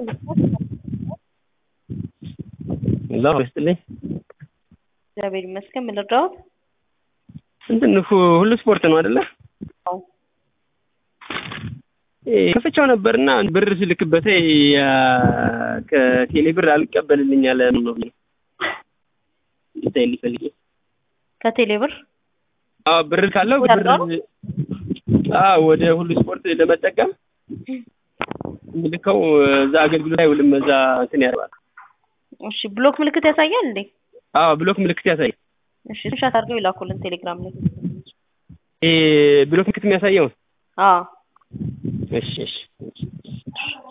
الله يستلي እግዚአብሔር ይመስገን ምን ልርዳዎት? እንትን ሁሉ ስፖርት ነው አይደለ? አዎ ከፈቻው ነበርና ብር ስልክበት ከቴሌ ብር አልቀበልልኝ ያለ ነው ይታይ ሊፈልግ ከቴሌ ብር ብር ካለው ብር ወደ ሁሉ ስፖርት ለመጠቀም ምልከው እዛ አገልግሎት ላይ ሁሉም እዛ እንትን ያርባል። እሺ ብሎክ ምልክት ያሳያል እንዴ? ብሎክ ምልክት ያሳያል። እሺ ሻት አድርገው ይላኩልን ቴሌግራም ላይ ብሎክ ምልክት የሚያሳየው አዎ እሺ